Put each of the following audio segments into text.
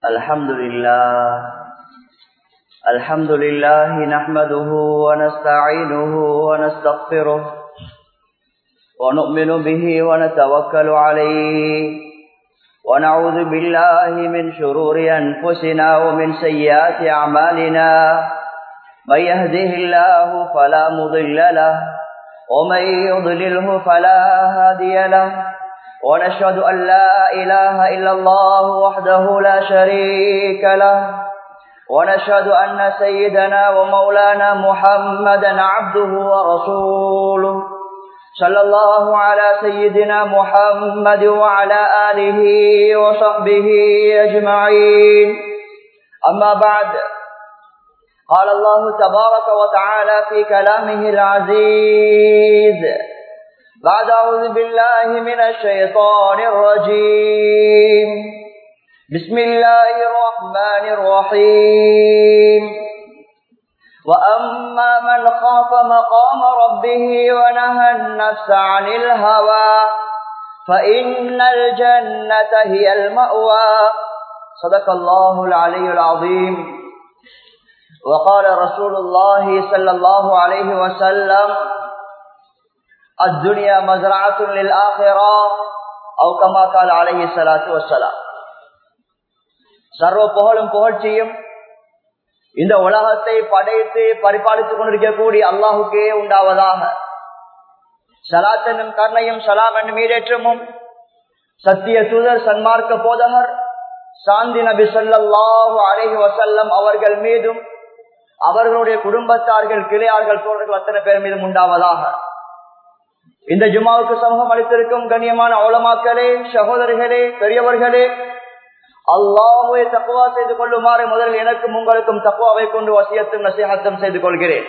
الحمد لله نحمده ونستعينه ونستغفره ونؤمن به ونتوكل عليه ونعوذ بالله من شرور أنفسنا ومن سيئات أعمالنا من يهده الله فلا مضل له ومن يضلله فلا هادي له ونشهد أن لا إله إلا الله وحده لا شريك له ونشهد أن سيدنا ومولانا محمدا عبده ورسوله صلى الله على سيدنا محمد وعلى آله وصحبه أجمعين أما بعد قال الله تبارك وتعالى في كلامه العزيز بعد أعوذ بالله من الشيطان الرجيم بسم الله الرحمن الرحيم وأما من خاف مقام ربه ونهى النفس عن الهوى فإن الجنة هي المأوى صدق الله العلي العظيم وقال رسول الله صلى الله عليه وسلم الدنيا مزرعة للآخرة أو كما قال عليه الصلاة والسلام. சர்வ புகழும் புகழ்ச்சியும் இந்த உலகத்தை படைத்து பரிபாலித்துக் கொண்டிருக்கக்கூடிய அல்லாஹுக்கே உண்டாவதாக. ஸலாத் என்னும் கருணையும் ஸலாம் என்னும் ஈடேற்றமும் சத்திய தூதர் சன்மார்க்க போதகர் சாந்தி நபி ஸல்லல்லாஹு அலைஹி வஸல்லம் அவர்கள் மீதும் அவர்களுடைய குடும்பத்தார்கள் கிளையார்கள் தோழர்கள் அத்தனை பேர் மீதும் உண்டாவதாக. இந்த ஜுமாவுக்கு சமூகம் அளித்திருக்கும் கண்ணியமான உலமாக்களே, சகோதரர்களே, பெரியவர்களே, அல்லாஹ்வை தக்வா செய்து கொள்ளுமாறு முதலில் எனக்கும் உங்களுக்கும் தக்வாவை கொண்டு வசியத்தும் நசீஹத்தும் செய்து கொள்கிறேன்.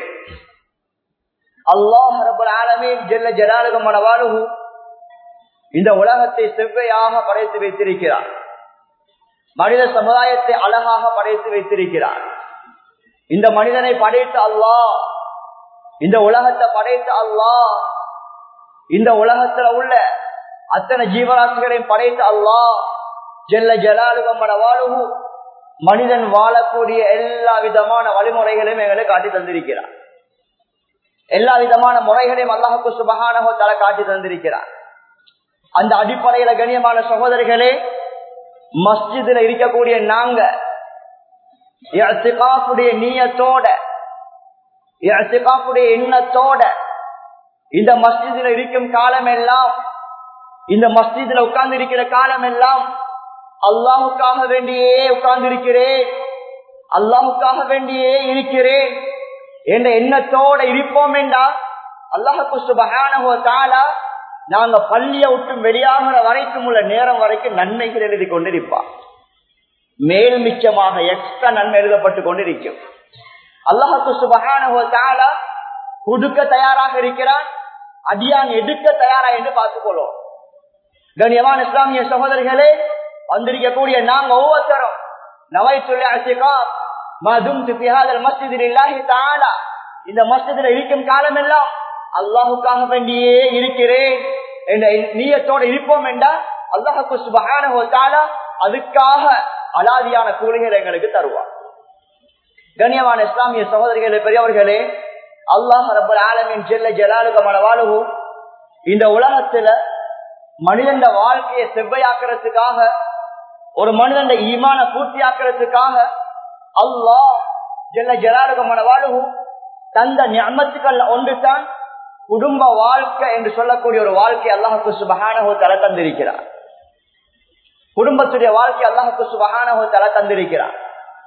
அல்லாஹ் ரப்பல் ஆலமீன் ஜல்ல ஜலாலுஹு மனவாலுஹு இந்த உலகத்தை செவ்வையாக படைத்து வைத்திருக்கிறார். மனித சமுதாயத்தை அழகாக படைத்து வைத்திருக்கிறார். இந்த மனிதனை படைத்த அல்லாஹ், இந்த உலகத்தை படைத்த அல்லாஹ், இந்த உலகத்துல உள்ள அத்தனை ஜீவராசிகளையும் படைத்த அல்லாஹ் ஜல்ல ஜலாலுஹு மனவாலுஹு மனிதன் வாழக்கூடிய எல்லா விதமான வழிமுறைகளையும் எங்களுக்கு காட்டி தந்திருக்கிறார். எல்லா விதமான முறைகளையும் அல்லாஹ்வுக்கு சுப்ஹானஹு வ தஆலா காட்டி தந்திருக்கிறார். அந்த அடிப்படையில கண்ணியமான சகோதரர்களே, மஸ்ஜிதுல இருக்கக்கூடிய நாங்க இஅ்திகாஃபுடைய நியத்தோட, இஅ்திகாஃபுடைய எண்ணத்தோட இந்த மஸ்ஜிதுல இருக்கும் காலம் எல்லாம், இந்த மஸ்ஜிதுல உட்கார்ந்து இருக்கிற காலம் எல்லாம் அல்லாஹுக்காக வேண்டியே உட்கார்ந்து இருக்கிறேன், அல்லாஹுக்காக வேண்டியே இருக்கிறேன் என்ற எண்ணத்தோட இருப்போம் என்றா அல்லாஹ்வுக்கு சுப்ஹானஹு வ தஆலா நாங்க பள்ளியை விட்டு வெளியாகிற வரைக்கும் உள்ள நேரம் வரைக்கும் நன்மைகள் எழுதி கொண்டிருப்பார். மேல் மிச்சமாக எக்ஸ்ட்ரா நன்மை எழுதப்பட்டு கொண்டிருக்கும். அல்லாஹ்வுக்கு சுப்ஹானஹு வ தஆலா கொடுக்க தயாராக இருக்கிறான், அடியான் எடுக்க தயாரா என்று பார்த்துக்கொள்ளும். கண்ணியமான இஸ்லாமிய சகோதரர்களே, வந்திருக்கக்கூடிய நாங்க ஒவ்வொருத்தரும் நவைத்துல் இஅ்திகாஃப் மா தும்து ஃபீ ஹாதல் மஸ்ஜித் லில்லாஹி தஆலா, இந்த மஸ்ஜிதில் இருக்கும் காலம் எல்லாம் அல்லாஹ்வுக்காக வேண்டியே இருக்கிறேன் என்ற நியத்தோட இருப்போம் என்றால் அல்லாஹ்வுக்கு சுப்ஹானஹு வ தஆலா அதுக்காக அலாதியான கூலிகளை எங்களுக்கு தருவார். கண்ணியமான இஸ்லாமிய சகோதரர்களே, பெரியவர்களே, அல்லாஹ் ரப்பல் ஆலமீன் ஜல்ல ஜலாலுஹு மனவாலுஹு இந்த உலகத்துல மனிதன் வாழ்க்கையை செவ்வையாக்குறதுக்காக, ஒரு மனிதன் ஈமான பூர்த்தியாக்குறதுக்காக அல்லாஹ் ஜல்ல ஜலாலுஹு மனவாலுஹு தந்த நிஅமத்துக்கள் ஒன்றுதான் குடும்ப வாழ்க்கை என்று சொல்லக்கூடிய ஒரு வாழ்க்கை அல்லாஹ்வுக்கு சுப்ஹானஹு வ தஆலா தந்திருக்கிறார். குடும்பத்துடைய வாழ்க்கை அல்லாஹ்வுக்கு சுப்ஹானஹு வ தஆலா தந்திருக்கிறார்.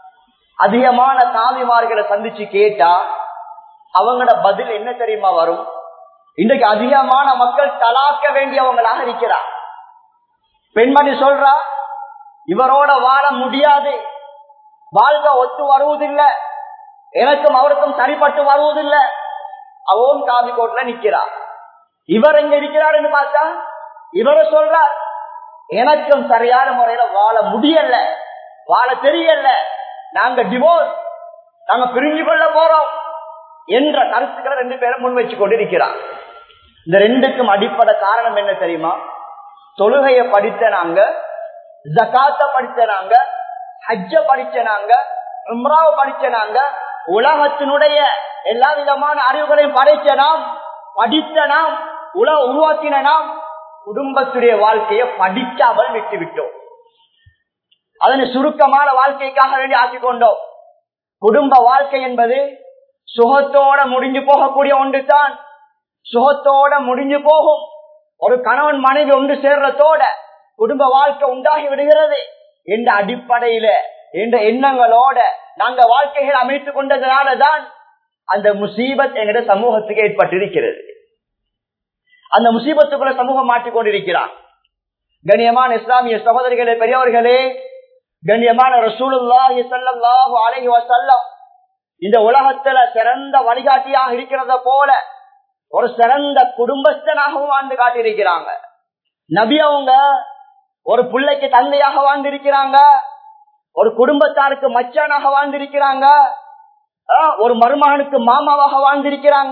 அதிகமான தாவிமார்களை சந்திச்சு கேட்டா அவங்களோட பதில் என்ன தெரியுமா வரும்? இன்றைக்கு அதிகமான மக்கள் தலாக்க வேண்டியவங்களாக இருக்கிறார். பெண்மணி சொல்றா, இவரோட வாழ முடியாது, வாழ்க்கை ஒத்து வருவதில்லை, எனக்கும் அவருக்கும் சரிப்பட்டு வருவதில்லை, அவன் காவி கோட்ல நிக்கிறார். இவர் எங்க இருக்கிறார் என்று பார்த்தா இவரை சொல்றார், எனக்கும் சரியான முறையில வாழ முடியல, வாழ தெரியல, நாங்க டிவோர்ஸ், நாங்க பிரிஞ்சு கொள்ள போறோம் என்ற கருத்துக்களை ரெண்டு பேரும் முன் வச்சு கொண்டிருக்கிறார். இந்த ரெண்டுக்கும் அடிப்படை காரணம் என்ன தெரியுமா? தொழுகையை படித்த நாங்க, ஜகாத்த படித்த நாங்க, ஹஜ்ஜ படிச்ச நாங்க, உம்ராவை படிச்ச நாங்க, உலகத்தினுடைய எல்லா விதமான அறிவுகளையும் படைச்ச நாம், படித்த நாம், உருவாக்கின நாம், குடும்பத்துடைய வாழ்க்கையை படிக்காமல் விட்டுவிட்டோம். அதனை சுருக்கமான வாழ்க்கைக்காக வேண்டி ஆக்கிக் கொண்டோம். குடும்ப வாழ்க்கை என்பது சுகத்தோட முடிஞ்சு போகக்கூடிய ஒன்று தான். சுகத்தோட முடிஞ்சு போகும். ஒரு கணவன் மனைவி ஒன்று சேர்றதோட குடும்ப வாழ்க்கை உண்டாகி விடுகிறது என்ற அடிப்படையில என்ற எண்ணங்களோட நாங்க வாழ்க்கைகள் அமைத்துக் கொண்டதனாலதான் அந்த முசீபத் என்கிற சமூகத்துக்கு ஏற்பட்டிருக்கிறது. அந்த முசீபத்துக்குள்ள சமூகம் மாற்றிக்கொண்டிருக்கிறார். கண்ணியமான இஸ்லாமிய சகோதரிகளே, பெரியவர்களே, கண்ணியமான ரசூலுல்லாஹி ஸல்லல்லாஹு அலைஹி வஸல்லம் இந்த உலகத்துல சிறந்த வழிகாட்டியாக இருக்கிறத போல ஒரு சிறந்த குடும்பஸ்தனாகவும் வாழ்ந்து காட்டியிருக்கிறாங்க. நபி அவங்க ஒரு பிள்ளைக்கு தந்தையாக வாழ்ந்திருக்கிறாங்க, ஒரு குடும்பத்தாருக்கு மச்சானாக வாழ்ந்திருக்கிறாங்க, ஒரு மருமகனுக்கு மாமாவாக வாழ்ந்திருக்கிறாங்க,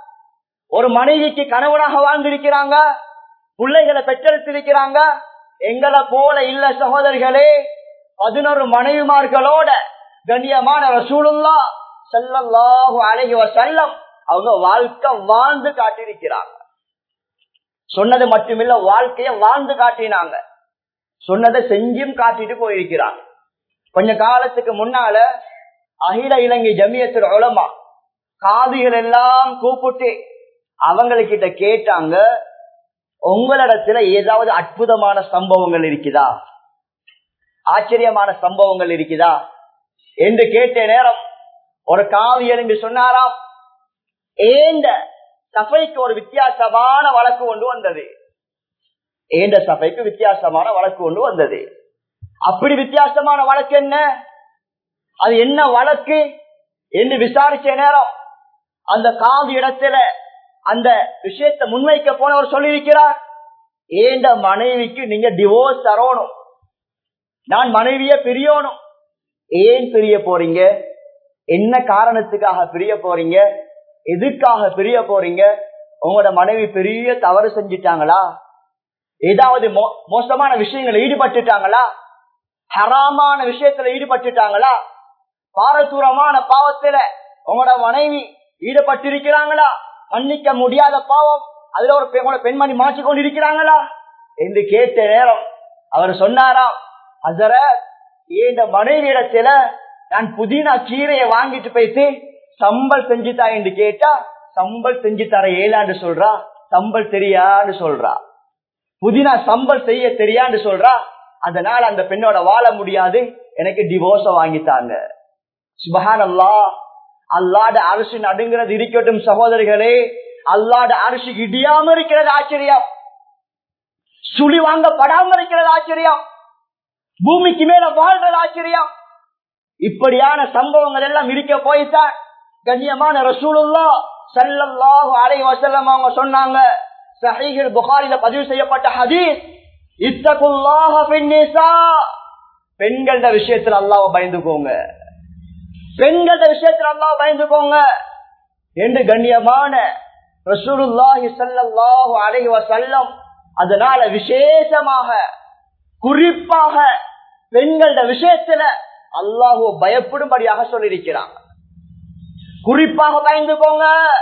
ஒரு மனைவிக்கு கணவனாக வாழ்ந்திருக்கிறாங்க, பிள்ளைகளை பெற்றெடுத்திருக்கிறாங்க. எங்களை போல இல்ல சகோதரிகளே, 11 மனைவிமார்களோட கண்ணியமான ரசூலுல்லாஹ் ஸல்லல்லாஹு அலைஹி வஸல்லம் அவங்க வாழ்க்கை வாழ்ந்து காட்டியிருக்கிறாங்க. சொன்னது மட்டுமில்ல, வாழ்க்கைய வாழ்ந்து காட்டினாங்க. சொன்னதை செஞ்சும் காட்டிட்டு போயிருக்கிறாங்க. கொஞ்ச காலத்துக்கு முன்னால அகில இலங்கை ஜமியத்துல் உலமா காதிகள் எல்லாம் கூப்பிட்டு அவங்ககிட்ட கேட்டாங்க, உங்களிடத்துல ஏதாவது அற்புதமான சம்பவங்கள் இருக்குதா, ஆச்சரியமான சம்பவங்கள் இருக்குதா என்று கேட்ட நேரம் ஒரு காவியர் என்று சொன்னாராம், ஏந்த சபைக்கு ஒரு வித்தியாசமான வழக்கு கொண்டு வந்தது. ஏந்த சபைக்கு வித்தியாசமான வழக்கு கொண்டு வந்தது. அப்படி வித்தியாசமான வழக்கு என்ன, அது என்ன வழக்கு என்று விசாரிச்ச நேரம் அந்த காவி இடத்துல அந்த விஷயத்தை முன்வைக்க போனவர் சொல்லியிருக்கிறார், ஏந்த மனைவிக்கு நீங்க டிவோர்ஸ் தரணும், நான் மனைவிய பிரியணும். ஏன் பிரிய போறீங்க, என்ன காரணத்துக்காக பிரிய போறீங்க, எதுக்காக பிரிய போறீங்க, உங்களோட மனைவி பெரிய தவறு செஞ்சிட்டாங்களா, ஏதாவது மோசமான விஷயங்களை ஈடுபட்டுட்டாங்களா, ஹராமான விஷயத்துல ஈடுபட்டுட்டாங்களா, பாரதூரமான பாவத்துல உங்களோட மனைவி ஈடுபட்டிருக்கிறாங்களா, மன்னிக்க முடியாத பாவம் அதுல ஒரு பெண்மணி மாற்றிக்கொண்டு இருக்கிறாங்களா என்று கேட்ட நேரம் அவர் சொன்னாராம், ஹஸரத், இந்த மனைவி இடத்துல நான் புதினா கீரையை வாங்கிட்டு போயிட்டு சம்பல் செஞ்சுதா என்று கேட்டா சம்பல் செஞ்சு தர ஏலான்னு சொல்றா, சம்பல் தெரியான்னு சொல்றா, புதினா சம்பல் செய்ய தெரியான்னு சொல்றா, அதனால அந்த பெண்ணோட வாழ முடியாது, எனக்கு டிவோர்ஸ வாங்கித்தாங்க. சுப்ஹானல்லாஹ், அல்லாஹ்வுடைய அரிசி நடுங்கிறது இருக்கட்டும் சகோதரிகளே, அல்லாஹ்வுடைய அரிசி இடியாம இருக்கிறது ஆச்சரியம், சுழி வாங்கப்படாம இருக்கிறது ஆச்சரியம், பூமிக்கு மேல வாழ்றது ஆச்சரியம். இப்படியான சம்பவங்கள் எல்லாம் இருக்க போய்தான் கண்ணியமான ரசூலுல்லாஹ் ஸல்லல்லாஹு அலைஹி வஸல்லம் அவங்க சொன்னாங்க, ஸஹீஹுல் புகாரில பதிவு செய்யப்பட்ட ஹதீஸ், இத்தகுல்லாஹ ஃபின்னிஸா, பெண்களோட விஷயத்துல அல்லாஹ்வை பயந்துக்கோங்க, பெண்களோட விஷயத்துல அல்லாஹ்வை பயந்துக்கோங்க என்று கண்ணியமான ரசூலுல்லாஹி ஸல்லல்லாஹு அலைஹி வஸல்லம் அதனால விசேஷமாக குறிப்பாக பெண்களோட விஷயத்துல அல்லாஹ்வை பயப்படும்படியாக சொல்லியிருக்கிறாங்க. குறிப்பாக பயந்துக்கோங்க,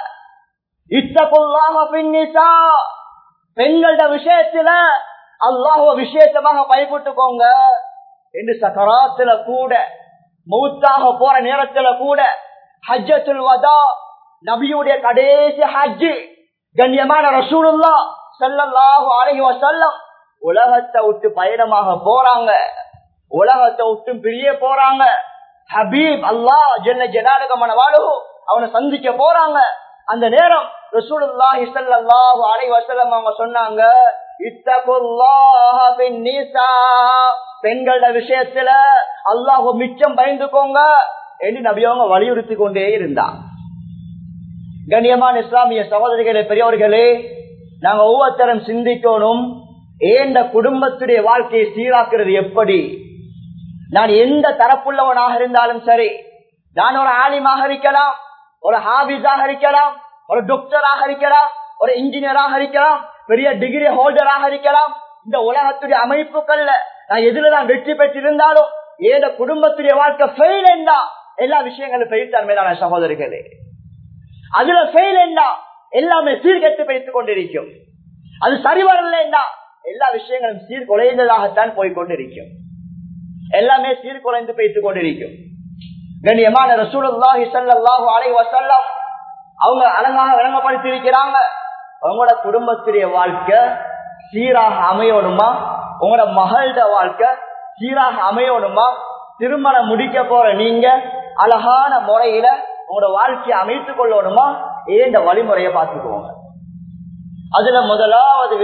இத்தகுல்லாஹ ஃபின்னிஸா, பெண்களோட விஷயத்துல அல்லாஹ்வை விசேஷமாக பயப்பட்டுக்கோங்க என்று சக்கராத்துல கூட, மௌத்தாக போற நேரத்துல கூட, ஹஜ்ஜத்துல் வதா நபியுடைய கடைசி ஹஜ் கண்ணியமான ரசூலுல்லாஹ் ஸல்லல்லாஹு அலைஹி வஸல்லம் உலகத்தை விட்டு பயணமாக போறாங்க, உலகத்தை விட்டு பிரிய போறாங்க. ஹபீப் அல்லாஹ் ஜல்ல ஜலாலுஹு மனவாலுஹு அவனை சந்திக்க போறாங்க. அந்த நேரம் ரசூலுல்லாஹி ஸல்லல்லாஹு அலைஹி வஸல்லம் அவங்க சொன்னாங்க, இத்தகுல்லாஹ ஃபின்னிஸா, பெண்களோட விஷயத்துல அல்லாஹ்வை மிச்சம் பயந்துக்கோங்க என்று நபி அவங்க வலியுறுத்தி கொண்டே இருந்தாங்க. கண்ணியமான இஸ்லாமிய சகோதரிகளே, பெரியவர்களே, நாங்க ஒவ்வொருத்தரும் சிந்திக்கணும், ஏந்த குடும்பத்துடைய வாழ்க்கையை சீராக்குறது எப்படி. நான் எந்த தரப்புள்ளவனாக இருந்தாலும் சரி, நான் ஒரு ஆலிமாக இருக்கலாம், ஒரு ஹாபிஸாக இருக்கலாம், ஒரு டாக்டராக இருக்கலாம், ஒரு இன்ஜினியராக இருக்கலாம், பெரிய டிகிரி ஹோல்டராக இருக்கலாம், இந்த உலகத்துடைய அமைப்புகள்ல நான் எதுலதான் வெற்றி பெற்றிருந்தாலும் ஏத குடும்பத்துடைய வாழ்க்கை ஃபெயில் என்றா எல்லா விஷயங்களும் ஃபெயில் தான் மேலான சகோதரிகளே. அதுல ஃபெயில் என்றா எல்லாமே சீர்கெட்டு வைத்துக் கொண்டிருக்கும். அது சரி வரலன்னா எல்லா விஷயங்களும் சீர்குலைந்ததாகத்தான் போய்கொண்டிருக்கும். எல்லாமே சீர்குலைந்து வைத்துக் கொண்டிருக்கும். கண்ணியமான ரசூலுல்லாஹி ஸல்லல்லாஹு அலைஹி வஸல்லம் அவங்க அழகாக விளங்கப்படுத்தி இருக்கிறாங்க. உங்களோட குடும்பத்துடைய வாழ்க்கை சீராக அமையணுமா, உங்களோட மகளோட வாழ்க்கை சீராக அமையணுமா, திருமணம் முடிக்க போற நீங்க அழகான முறையில உங்களோட வாழ்க்கையை அமைத்துக் கொள்ளணுமா, இந்த வழிமுறையை பார்த்துக்கோங்க. அதுல முதலாவது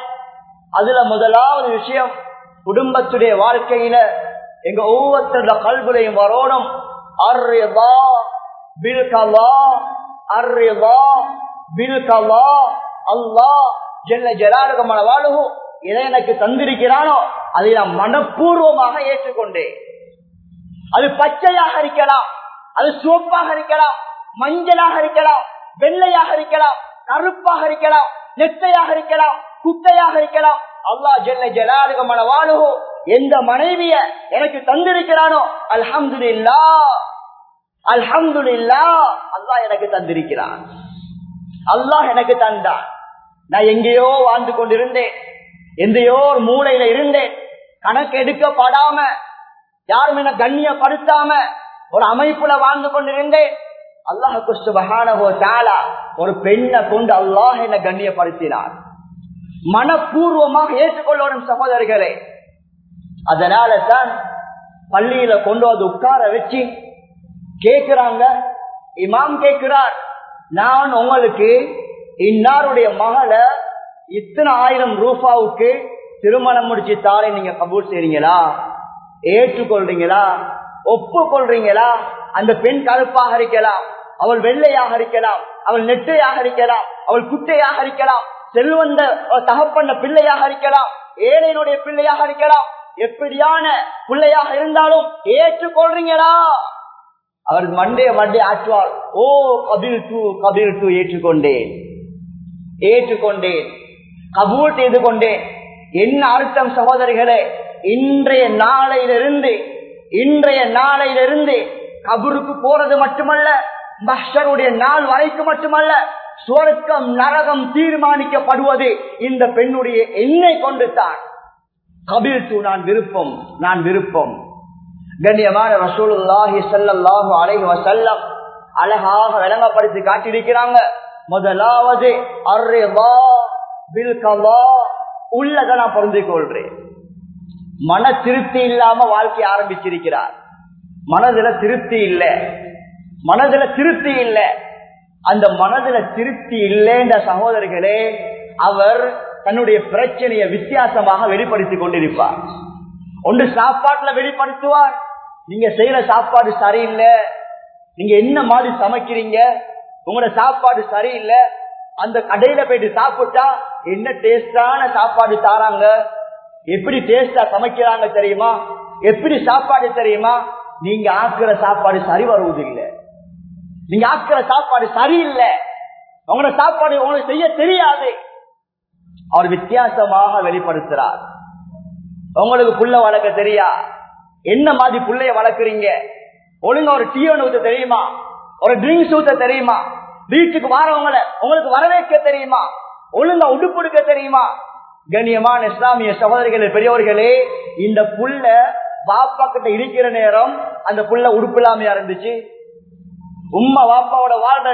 விஷயம் குடும்பத்துடைய வாழ்க்கையில எங்க ஒவ்வொருத்தரோட கல்விலையும் வரணும். அர்ரிதா பில் கலா, அர்ரிதா பில் கலா. அல்லாஹ் ஜல்ல ஜலாலுஹு மனவாலுஹு எதை எனக்கு தந்திருக்கிறானோ அதை நான் மனப்பூர்வமாக ஏற்றுக்கொண்டேன். அது பச்சையாக இருக்கலாம், அது சிவப்பாக இருக்கலாம், மஞ்சளாக இருக்கலாம், வெள்ளையாக இருக்கலாம், கருப்பாக இருக்கலாம், நெட்டையாக இருக்கலாம், குட்டையாக இருக்கலாம். அல்லாஹ் ஜல்ல ஜலாலுஹு மனவாலுஹு எந்த மனைவிய எனக்கு தந்திருக்கிறானோ அல்ஹம்துலில்லாஹ், அல்ஹம்துலில்லாஹ், அல்லாஹ் எனக்கு தந்திருக்கிறான், அல்லாஹ் எனக்கு தந்தான். நான் எங்கேயோ வாழ்ந்து கொண்டிருந்தேன், எந்தையோ ஒரு மூலையில இருந்தேன், கணக்கு எடுக்கப்படாம யாரும் என்ன கண்ணியப்படுத்தாம ஒரு அமைப்புல வாழ்ந்து கொண்டிருந்தேன். அல்லாஹ்வுக்கு சுப்ஹானஹு வ தஆலா ஒரு பெண்ணை கொண்டு அல்லாஹ் என்ன கண்ணியப்படுத்தினார். மனப்பூர்வமாக ஏற்றுக்கொள்ளணும் சகோதரர்களே. அதனால தான் பள்ளியில கொண்டு வந்து உட்கார வச்சு கேட்கிறாங்க, இமாம் கேட்கிறார், நான் உங்களுக்கு இன்னாருடைய மகளை இத்தனை 1000 ரூபாவுக்கு திருமணம் முடிச்சு தாரே, நீங்க கபூல் செய்றீங்களா, ஏற்றுக்கொள்றீங்களா, ஒப்புக்கொள்றீங்களா? அந்த பெண் கருப்பாக இருக்கலாம், அவள் வெள்ளையாக இருக்கலாம், அவள் நெட்டையாக இருக்கலாம், அவள் குட்டையாக இருக்கலாம், செல்வந்த தகப்பண்ண பிள்ளையாக இருக்கலாம், ஏழையினுடைய பிள்ளையாக இருக்கலாம், எப்படியான பிள்ளையாக இருந்தாலும் ஏற்றுக்கொள்றீங்களா? அவர் மண்டே ஆற்றுவார், ஓ கபில் டூ ஏற்றுக்கொண்டேன், ஏற்றுக்கொண்டேன், கபூல் செய்து கொண்டேன். என்ன அர்த்தம் சகோதரிகளே? இன்றைய நாளையிலிருந்து கபருக்கு போறது மட்டுமல்ல, மஹ்ஷருடைய நாள் வரைக்கும் மட்டுமல்ல, சுவர்க்கம் நரகம் தீர்மானிக்கப்படுவது இந்த பெண்ணுடைய எண்ணை கொண்டு தான். கபில் டூ, நான் விருப்பம். கண்ணியமான ரசூலுல்லாஹி ஸல்லல்லாஹு அலைஹி வஸல்லம் அழகாக விளங்கப்படுத்தி காட்டியிருக்கிறாங்க. முதலாவது அர்ரிதா பில் கலா, உள்ளத நான் பொருந்திக் கொள்றேன். மன திருப்தி இல்லாம வாழ்க்கை ஆரம்பிச்சிருக்கிறார். மனதுல திருப்தி இல்ல. அந்த மனதுல திருப்தி இல்லைன்ற சகோதரர்களே, அவர் தன்னுடைய பிரச்சனையை வித்தியாசமாக வெளிப்படுத்திக் கொண்டிருப்பார். ஒன்று சாப்பாட்டுல வெளிப்படுத்துவார், நீங்க செய்யற சாப்பாடு சரியில்லை, நீங்க என்ன மாதிரி சமைக்கிறீங்க, உங்களோட சாப்பாடு சரியில்லை. அந்த கடையில போயிட்டு சாப்பிட்டா என்ன டேஸ்டான சாப்பாடு தாராங்க, எப்படி டேஸ்டா சமைக்கிறாங்க தெரியுமா, எப்படி சாப்பாடு தெரியுமா? நீங்க ஆக்குற சாப்பாடு சரி வருவதில்லை, நீங்க ஆக்குற சாப்பாடு சரியில்லை, உங்களோட சாப்பாடு உங்களுக்கு செய்ய தெரியாது. அவர் வித்தியாசமாக வெளிப்படுத்துறார். உங்களுக்கு புள்ள வளர்க்க தெரியா, என்ன மாதிரி புள்ளைய வளர்க்குறீங்க, ஒழுங்கா ஒரு டீ ஒன்று ஊத்த தெரியுமா, ஒரு ட்ரிங்க்ஸ் ஊத்த தெரியுமா, வீட்டுக்கு வாரவங்களை உங்களுக்கு வரவேற்க தெரியுமா, ஒழுங்கா உடுப்புடுக்க தெரியுமா? கண்ணியமான இஸ்லாமிய சகோதரிகளே, பெரியவர்களே, இந்த புள்ள பாப்பா கிட்ட இருக்கிற நேரம் அந்த புள்ள உடுப்பு இல்லாமையா இருந்துச்சு. உம்மா வாப்பாவோட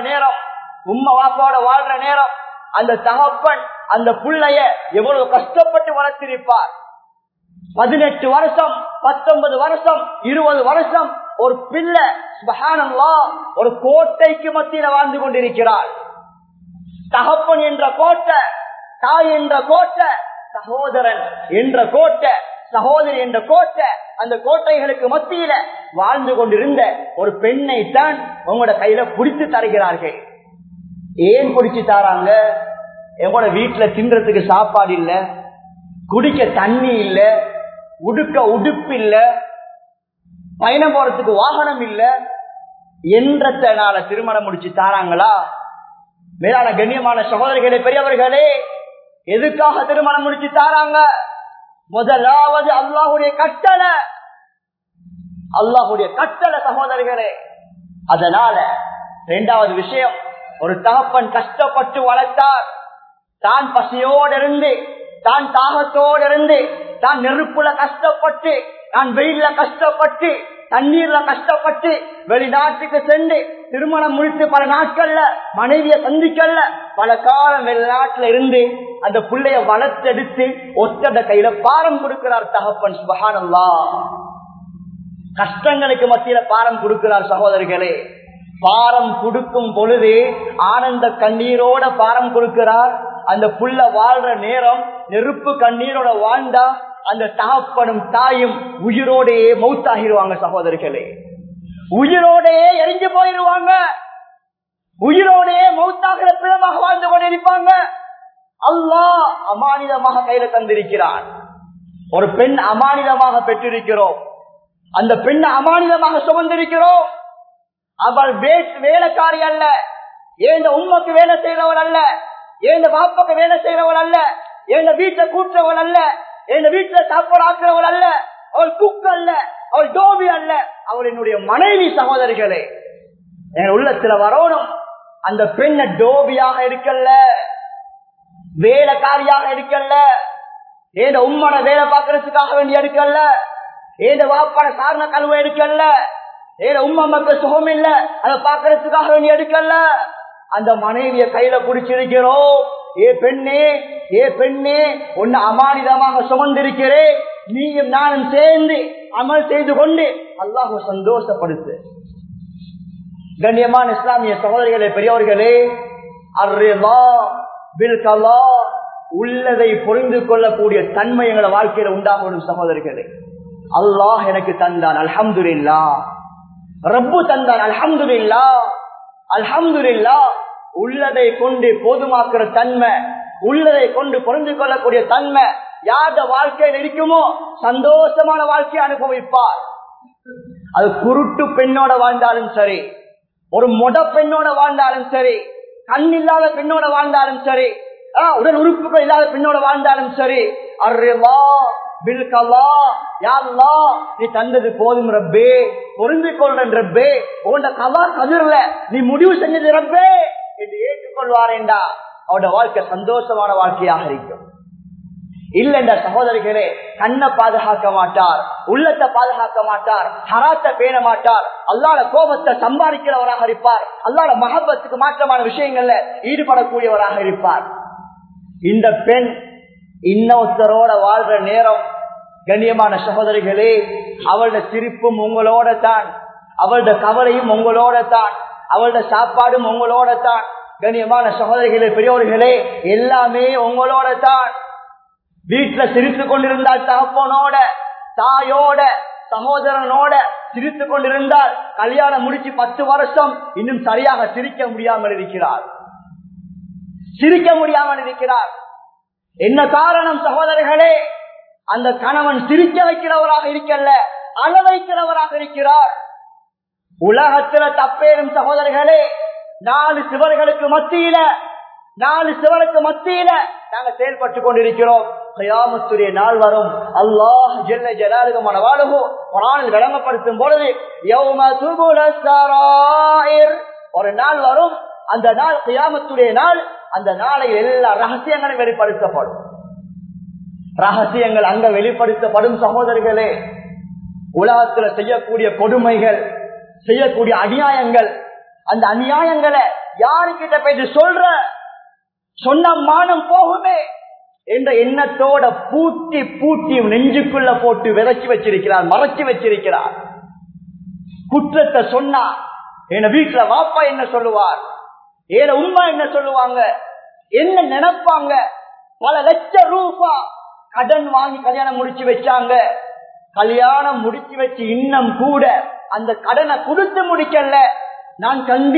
வாழ்ற நேரம் அந்த தகப்பன் அந்த புள்ளைய எவ்வளவு கஷ்டப்பட்டு வளர்த்திருப்பார். 18 வருஷம், 19 வருஷம், 20 வருஷம் ஒரு பிள்ளை சுப்ஹானல்லாஹ் ஒரு கோட்டைக்கு மத்தியில வாழ்ந்து கொண்டிருக்கிறார். தகப்பன் என்ற கோட்டை, தாய் என்ற கோட்டை, சகோதரன் என்ற கோட்டை, சகோதரி என்ற கோட்டை, அந்த கோட்டைகளுக்கு மத்தியில வாழ்ந்து கொண்டிருந்த ஒரு பெண்ணை தான் உங்களோட கையில பிடித்து தருகிறார்கள். ஏன் பிடிச்சு தாராங்க? எங்களோட வீட்டுல தின்றதுக்கு சாப்பாடு இல்ல, குடிக்க தண்ணி இல்ல, உடுக்க உடுப்பு இல்ல, பயணம் போறதுக்கு வாகனம் இல்ல என்றனால திருமணம் முடிச்சு தாராங்களா? மேலான கண்ணியமான சகோதரிகளே, பெரியவர்களே, எதுக்காக திருமணம் முடிச்சு தாராங்க? முதலாவது அல்லாஹ்வுடைய கட்டளை. அல்லாஹ்வுடைய கட்டளை சகோதரர்களே. அதனால இரண்டாவது விஷயம், ஒரு தகப்பன் கஷ்டப்பட்டு வளர்த்தார், தான் பசியோடு இருந்து, தான் தாகத்தோடு இருந்து, தான் நெருப்புல கஷ்டப்பட்டு, தான் வெயில்ல கஷ்டப்பட்டு, தண்ணீர்ல கஷ்டப்பட்டு, வெளிநாட்டுக்கு சென்று திருமணம் முடித்து பல நாட்கள்ல மனைவியை சந்திக்கல, பல காலம் வெளிநாட்டுல இருந்து அந்த பிள்ளைய வளர்த்தெடுத்து ஒத்தட கையில பாரம் கொடுக்கிறார் தகப்பன். சுப்ஹானல்லாஹ். கஷ்டங்களுக்கு மத்தியில பாரம் கொடுக்கிறார் சகோதரர்களே. பாரம் கொடுக்கும் பொழுது ஆனந்த கண்ணீரோட பாரம் கொடுக்கிறார். அந்த புள்ள வாழ்ற நேரம் நெருப்பு கண்ணீரோட வாழ்ந்தா அந்த தகப்பனும் தாயும் உயிரோடையே மௌத்தாகிடுவாங்க சகோதரர்களே. உயிரோடையே எரிஞ்சு போயிடுவாங்க. உயிரோடையே மௌத்தாகிற பிளமாக வாழ்ந்து கொண்டிருப்பாங்க. அல்லாஹ் அமானிதமாக கையில தந்திருக்கிறான். ஒரு பெண் அமானிதமாக பெற்றிருக்கிறோம். அந்த பெண்ணை அமானிதமாக சுமந்திருக்கிறோம். அவள் வேலைக்காரி அல்ல, ஏன் உண்மைக்கு வேலை செய்யறவள் அல்ல, ஏன் பாப்பாக்கு வேலை செய்யறவள் அல்ல, என் வீட்டை கூட்டுறவள் அல்ல, என் வீட்டுல சாப்பாடு ஆக்குறவள் அல்ல, அவள் குக் அல்ல, அவள் டோபி அல்ல, அவள் என்னுடைய மனைவி. சகோதரிகளே, என் உள்ளத்துல வரணும், அந்த பெண்ணை டோபியாக இருக்கல்ல, வேலைக்காரியாக இருக்கல்ல, ஏன் உம்மனை வேலை பார்க்கறதுக்காக வேண்டி எடுக்கல்ல, ஏன் வாப்பாட சாரண கழுவ எடுக்கல்ல, ஏன் உம்மா மக்கள் சுகம் இல்ல அதை பார்க்கறதுக்காக வேண்டி எடுக்கல்ல, அந்த மனைவிய கையில பிடிச்சிருக்கிறோம். ஏ பெண்ணே உன்னை அமானிதமாக சுமந்திருக்கிறேன், நீயும் நானும் சேர்ந்து அமல் செய்து கொண்டு அல்லாஹ் சந்தோஷப்படுத்து. கண்ணியமான இஸ்லாமிய சகோதரிகளே, பெரியவர்களே, அர்ரிதா பில் கலா, உள்ளதை புரிந்து கொள்ளக்கூடிய தன்மை எங்களை வாழ்க்கையில உண்டாகணும் சகோதரிகளே. அல்லாஹ் எனக்கு தந்தான், அல்ஹம்துலில்லாஹ். ரப்பு தந்தான், அல்ஹம்துலில்லாஹ். அல்ஹம்துலில்லாஹ். உள்ளதை கொண்டு போதுமாக்குற தன்மை, உள்ளதை கொண்டு புரிந்து கொள்ளக்கூடிய தன்மை யார வாழ்க்கையில் இருக்குமோ சந்தோஷமான வாழ்க்கையை அனுபவிப்பார். அது குருட்டு பெண்ணோட வாழ்ந்தாலும் சரி, ஒரு மொட பெண்ணோட வாழ்ந்தாலும் சரி, கண் இல்லாத பெண்ணோட வாழ்ந்தாலும் சரி, உடல் உறுப்புகள் இல்லாத பெண்ணோட வாழ்ந்தாலும் சரி, அர்ரிதா பில் கலா, யா அல்லாஹ் நீ தந்தது போதும் ரப்பே, பொருந்து கொள்றேன் ரப்பே, உன்ட கலா கதிர்ல நீ முடிவு செஞ்சது ரப்பே என்று ஏற்றுக்கொள்வாரேண்டா அவட வாழ்க்கை சந்தோஷமான வாழ்க்கையாக இருக்கும். இல்லைன்ற சகோதரிகளே, கண்ணை பாதுகாக்க மாட்டார், உள்ளத்தை பாதுகாக்க மாட்டார், ஹராத்தை பேண மாட்டார், அல்லாஹ்வுடைய கோபத்தை சம்பாதிக்கிறவராக இருப்பார், அல்லாஹ்வுடைய மஹப்பத்துக்கு மாற்றமான விஷயங்கள்ல ஈடுபடக்கூடியவராக இருப்பார். இந்த பெண் இன்னொருத்தரோட வாழ்ற நேரம், கண்ணியமான சகோதரிகளே, அவளுடைய சிரிப்பும் உங்களோட தான், அவளுடைய கவலையும் உங்களோட தான், அவளுடைய சாப்பாடும் உங்களோட தான். கண்ணியமான சகோதரிகளே, பெரியோர்களே, எல்லாமே உங்களோட தான். வீட்டுல சிரித்து கொண்டிருந்தால் தகப்பனோட, தாயோட, சகோதரனோட சிரித்து கொண்டிருந்தால் கல்யாணம் முடிச்சு 10 வருஷம் இன்னும் சரியாக சிரிக்க முடியாமல் இருக்கிறார். சிரிக்க முடியாமல் இருக்கிறார். என்ன காரணம் சகோதரர்களே? அந்த கணவன் சிரிக்க வைக்கிறவராக இருக்கல்ல, அழ வைக்கிறவராக இருக்கிறார். உலகத்துல தப்பேறும் சகோதரர்களே, 4 சுவர்களுக்கு மத்தியில நாங்க செயல்பட்டு கொண்டிருக்கிறோம். கியாமத்துடைய நாள் வரும். அல்லாஹ் ஜல்ல ஜலாலுஹு மனவாலுஹு குர்ஆனில் விளங்கப்படுத்தும் பொழுது, யௌம துபுலஸ் ஸராயிர், ஒரு நாள் வரும், அந்த நாள் கியாமத்துடைய நாள். அந்த நாளில் எல்லா ரகசியங்களும் வெளிப்படுத்தப்படும். ரகசியங்கள் அங்க வெளிப்படுத்தப்படும் சகோதரர்களே. உலகத்துல செய்யக்கூடிய கொடுமைகள், செய்யக்கூடிய அநியாயங்கள், அந்த அநியாயங்களை யாருக்கிட்ட போய் சொன்ன மானம் போகுமே என்ற எண்ணத்தோட பூட்டி நெஞ்சுக்குள்ள போட்டு விதைச்சு வச்சிருக்கிறார், மறைச்சு வச்சிருக்கிறார். குற்றத்தை சொன்னா என் வீட்டுல வாப்பா என்ன சொல்லுவார், ஏன் உம்மா என்ன சொல்லுவாங்க, என்ன நினைப்பாங்க. பல லட்சம் ரூபாய் கடன் வாங்கி கல்யாணம் முடிச்சு வச்சாங்க. கல்யாணம் முடிச்சு வச்சு இன்னும் கூட அந்த கடனை கொடுத்து முடிக்கல. நான்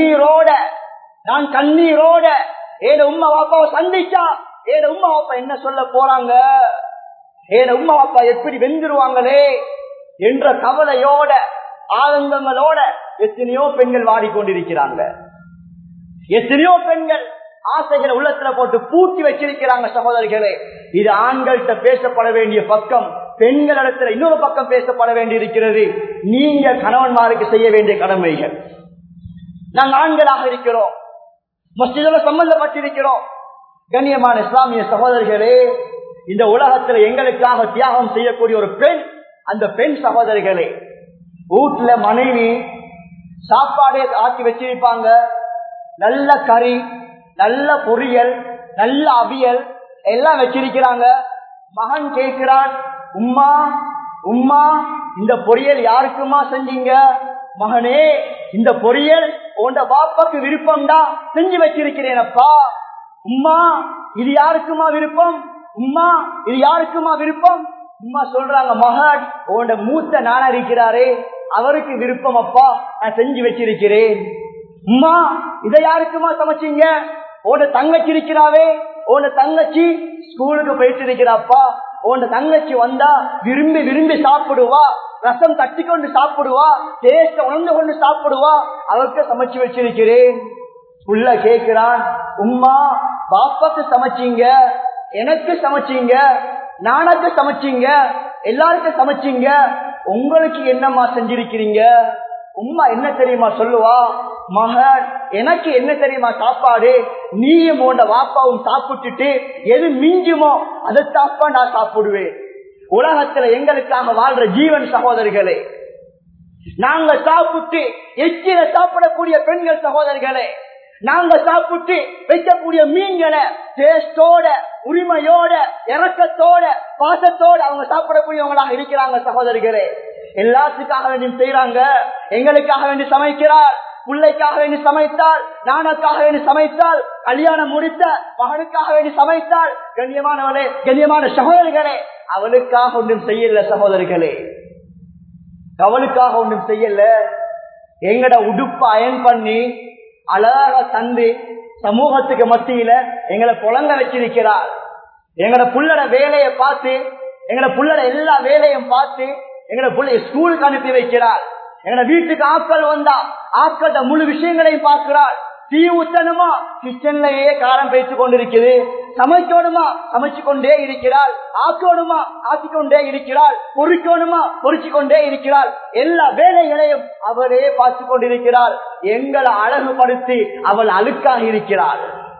கண்ணீரோட ஏன் உம்மா வாப்பாவை சந்திச்சா ஏன் உம்மா வாப்பா என்ன சொல்ல போறாங்க, ஏன் உம்மா வாப்பா எப்படி வெந்துருவாங்களே என்ற கவலையோட ஆனந்தங்களோட எத்தனையோ பெண்கள் வாடிக்கொண்டிருக்கிறாங்க. எத்தனையோ பெண்கள் ஆசைகளை உள்ளத்துல போட்டு பூட்டி வச்சிருக்கிறாங்க சகோதரிகளே. இது ஆண்கள்கிட்ட பேசப்பட வேண்டிய பக்கம், பெண்களிடத்தில் இன்னொரு பக்கம் பேசப்பட வேண்டியிருக்கிறது. நீங்க கணவன்மாருக்கு செய்ய வேண்டிய கடமைகள். நாங்கள் ஆண்களாக இருக்கிறோம், மஸ்ஜிதோட சம்பந்தப்பட்டிருக்கிறோம். கண்ணியமான இஸ்லாமிய சகோதரர்களே, இந்த உலகத்தில் எங்களுக்காக தியாகம் செய்யக்கூடிய ஒரு பெண், அந்த பெண் சகோதரிகளே, வீட்டுல மனைவி சாப்பாடு ஆக்கி வச்சிருப்பாங்க, நல்ல கறி, நல்ல பொரியல், நல்ல அவியல் எல்லாம் வச்சிருக்கிறாங்க. மகன் கேட்கிறான், உம்மா உம்மா இந்த பொரியல் யாருக்குமா செஞ்சீங்க? மகனே, இந்த பொரியல் உண்ட பாப்பாக்கு விருப்பம்டா, செஞ்சு வச்சிருக்கிறேனப்பா. உம்மா இது யாருக்குமா விருப்பம்? உம்மா இது யாருக்குமா விருப்பம்? உம்மா சொல்றாங்க, மகன் உண்ட மூத்த நானா இருக்கிறாரே, அவருக்கு விருப்பம் அப்பா, நான் செஞ்சு வச்சிருக்கிறேன். உம்மா இதை யாருக்குமா சமைச்சீங்க? உன்ட தங்கச்சி இருக்கிறாவே, உன்ட தங்கச்சி ஸ்கூலுக்கு போயிட்டு இருக்கிறாப்பா, உன்ட தங்கச்சி வந்தா விரும்பி விரும்பி சாப்பிடுவா, ரசம் தட்டி கொண்டு சாப்பிடுவா, டேஸ்ட உணர்ந்து கொண்டு சாப்பிடுவா, அவருக்கு சமைச்சு வச்சிருக்கிறேன். புள்ள கேட்கிறான், உம்மா பாப்பாக்கு சமைச்சீங்க, எனக்கு சமைச்சீங்க, நானுக்கு சமைச்சீங்க, எல்லாருக்கும் சமைச்சீங்க, உங்களுக்கு என்னம்மா செஞ்சிருக்கிறீங்க? உம்மா என்ன தெரியுமா சொல்லுவா, மகன் எனக்கு என்ன தெரியுமா சாப்பாடு, நீயும் உண்ட வாப்பாவும் சாப்பிட்டுட்டு எது மிஞ்சுமோ அதை சாப்பா நான் சாப்பிடுவேன். உலகத்துல எங்களுக்காக வாழ்ற ஜீவன் சகோதரிகளே, நாங்க சாப்பிட்டு எச்சில சாப்பிடக்கூடிய பெண்கள் சகோதரிகளே, நாங்க சாப்பிட்டு வைக்கக்கூடிய மீன்களை டேஸ்டோட, உரிமையோட, இறக்கத்தோட, பாசத்தோட அவங்க சாப்பிடக்கூடியவங்களாக இருக்கிறாங்க சகோதரிகளே. எல்லாத்துக்காக வேண்டி செய்யறாங்க. எங்களுக்காக வேண்டி சமைக்கிறார், பிள்ளைக்காக வேண்டி சமைத்தால், நானுக்காக வேண்டி சமைத்தால், கல்யாணம் முடித்த மகனுக்காக வேண்டி சமைத்தால், கண்ணியமானவளே, கண்ணியமான சகோதரிகளே, அவளுக்காக ஒன்றும் செய்யல சகோதரிகளே, அவளுக்காக ஒன்றும் செய்யல. எங்கட உடுப்ப அயன் பண்ணி அழகாக தந்து சமூகத்துக்கு மத்தியில எங்களை புலங்க வச்சிருக்கிறார். எங்கட புள்ளட வேலையை பார்த்து, எங்கட புள்ளட எல்லா வேலையும் பார்த்து எங்கட புள்ளைய ஸ்கூலுக்கு அனுப்பி வைக்கிறார். எங்கட வீட்டுக்கு ஆட்கள் வந்தா ஆட்கள முழு விஷயங்களையும் பார்க்கிறார். தீ ஊத்தணுமா, கிச்சன்லயே காரம் பேசிக் கொண்டிருக்கிறது, சமைக்கணுமா சமைச்சு கொண்டே இருக்கிறாள், ஆக்கணுமா ஆக்கிக்கொண்டே இருக்கிறாள், பொறிக்கணுமா பொறிச்சு கொண்டே இருக்கிறாள். எல்லா வேலைகளையும் அவளே பார்த்து கொண்டிருக்கிறாள். எங்களை அழகுபடுத்தி அவள் அழுக்காக இருக்கிறாள்.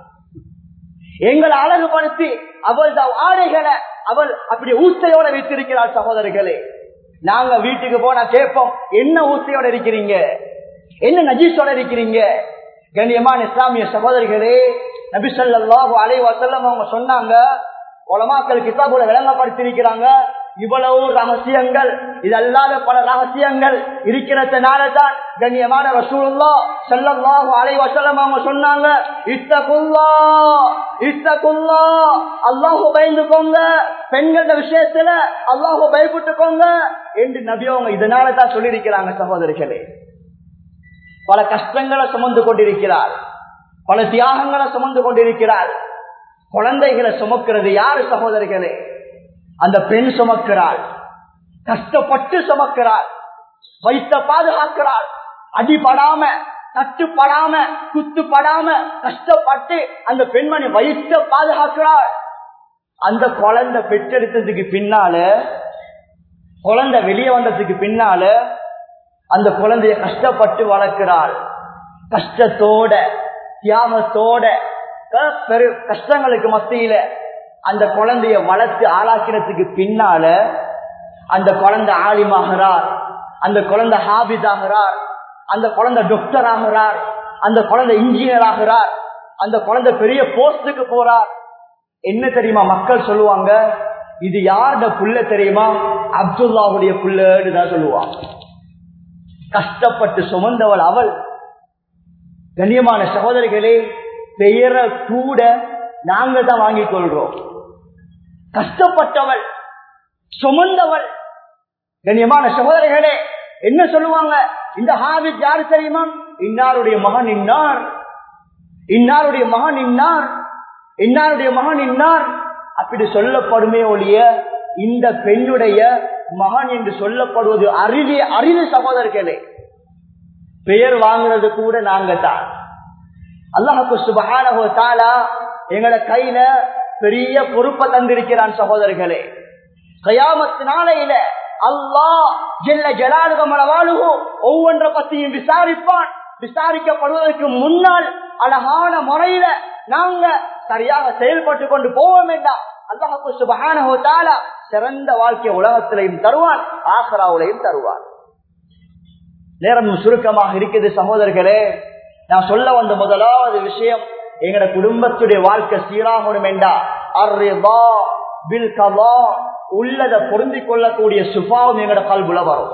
எங்களை அழகுபடுத்தி அவள் ஆடைகளை அவள் அப்படி ஊசையோட வைத்திருக்கிறாள். சகோதரர்களே, நாங்க வீட்டுக்கு போனா கேட்போம், என்ன ஊசையோட இருக்கிறீங்க, என்ன நஜீஸோட இருக்கிறீங்க? கண்ணியமான இஸ்லாமிய சகோதரிகளே, நபி ஸல்லல்லாஹு அலைஹி வஸல்லம் அவங்க சொன்னாங்க, உலமாக்கள் கிதாபுல விளங்கப்படுத்தியிருக்கிறாங்க, இவ்வளவு ரகசியங்கள், இதல்லாத பல ரகசியங்கள் இருக்கிறதுனால தான் கண்ணியமான ரசூலுல்லாஹ் ஸல்லல்லாஹு அலைஹி வஸல்லம் அவங்க சொன்னாங்க, இத்தகுல்லாஹ் இத்தகுல்லாஹ், அல்லாஹ்வை பயந்துக்கோங்க, பெண்கள விஷயத்துல அல்லாஹ்வை பயப்பட்டுக்கோங்க என்று நபி அவங்க இதனால தான் சொல்லி இருக்கிறாங்க. சகோதரிகளே, பல கஷ்டங்களை சுமந்து கொண்டிருக்கிறார், பல தியாகங்களை சுமந்து கொண்டிருக்கிறார். குழந்தைகளை சுமக்கிறது யாரு சகோதரிகளே? அந்த பெண் சுமக்கிறாள், கஷ்டப்பட்டு சுமக்கிறாள், வைத்த பாதுகாக்கிறாள், அடிபடாம தட்டுப்படாம குத்துப்படாம கஷ்டப்பட்டு அந்த பெண்மணி வைத்த பாதுகாக்கிறாள். அந்த குழந்தை பெற்றெடுத்ததுக்கு பின்னால, குழந்தை வெளியே வந்ததுக்கு பின்னால அந்த குழந்தைய கஷ்டப்பட்டு வளர்க்கிறாள். கஷ்டத்தோட தியாகத்தோட கஷ்டங்களுக்கு மத்தியில அந்த குழந்தைய வளர்த்து ஆளாக்கிறதுக்கு பின்னால அந்த குழந்தை ஆலிமாகிறார், அந்த குழந்தை ஹாபிஸ் ஆகிறார், அந்த குழந்தை டாக்டர் ஆகிறார், அந்த குழந்தை இன்ஜினியர் ஆகிறார், அந்த குழந்தை பெரிய போஸ்டுக்கு போறார். என்ன தெரியுமா மக்கள் சொல்லுவாங்க, இது யாருடைய புள்ள தெரியுமா? அப்துல்லாவுடைய புள்ளன்னு தான் சொல்லுவாங்க. கஷ்டப்பட்டு சுமந்தவள் அவள். கண்ணியமான சகோதரிகளே, பெயரை கூட நாங்க தான் வாங்கிக் கொள்றோம். கஷ்டப்பட்டவள், சுமந்தவள். கண்ணியமான சகோதரிகளே, என்ன சொல்லுவாங்க, இந்த ஹாபிஸ் யாரு தெரியுமா? இன்னாருடைய மகன் இன்னார், இன்னாருடைய மகன் இன்னார், இன்னாருடைய மகன் இன்னார் அப்படி சொல்லப்படுமே ஒழிய இந்த பெண்ணுடைய மகன் என்று சொல்லப்படுவது அரிது சகோதரர்களே. பெயர் வாங்குறது கூட நாங்க தான். அல்லாஹ் சுப்ஹானஹு வ தஆலா எங்களோட கையில பெரிய பொறுப்பை தந்திருக்கிறான் சகோதரர்களே. கியாமத் நாளையில அல்லாஹ் ஜல்ல ஜலாலுஹு மலவாலுஹு ஒவ்வொன்றை பத்தியும் விசாரிப்பான். விசாரிக்கப்படுவதற்கு முன்னால் அழகான முறையில நாங்க சரியாக செயல்பட்டு கொண்டு போவோம் என்றால் அல்லாஹ் சுப்ஹானஹு வ தஆலா சிறந்த வாழ்க்கை உலகத்திலையும் தருவான், ஆখিরাவிலையும் தருவான். நேரம் சுருக்கமாக இருக்குது சகோதரர்களே. நான் சொல்ல வந்த முதலாவது விஷயம், எங்கட குடும்பத்துடைய வாழ்க்கை சீராகணும் என்றா அர்ரிதா பில் கதா, உள்ளதை பொருந்திக் கொள்ளக்கூடிய சுபாவம் எங்கட கல்புல வரும்.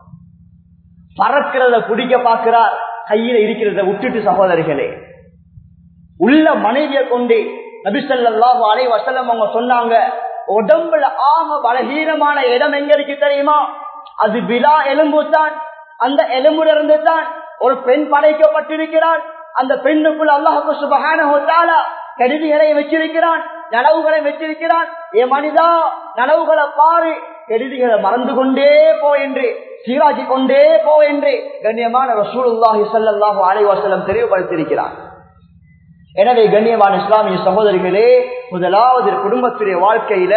பறக்கிறத பிடிக்க பார்க்கிறார், கையில இருக்கிறத விட்டுட்டு சகோதரிகளே. உள்ள மனைவியை கொண்டு நபி ஸல்லல்லாஹு அலைஹி வஸல்லம் அவங்க சொன்னாங்க, உடம்புல ஆக பலகீனமான இடம் எங்க இருக்கு தெரியுமா? அது விலா எலும்பு தான். அந்த எலும்புல இருந்து தான் ஒரு பெண் படைக்கப்பட்டிருக்கிறாள். அந்த பெண்ணுக்குள்ள அல்லாஹ் சுப்ஹானஹு வ தஆலா கெடுதிகளை வச்சிருக்கிறான், நனவுகளை வச்சிருக்கிறான். ஏ மனிதா, நனவுகளை பாரு, கெடுதிகளை மறந்து கொண்டே போ என்று, சீராஜி கொண்டே போ என்று கண்ணியமான ரசூலுல்லாஹி ஸல்லல்லாஹு அலைஹி வஸல்லம் தெளிவுபடுத்தியிருக்கிறார். எனவே கண்ணியமான இஸ்லாமிய சகோதரிகளே, முதலாவது குடும்பத்துடைய வாழ்க்கையில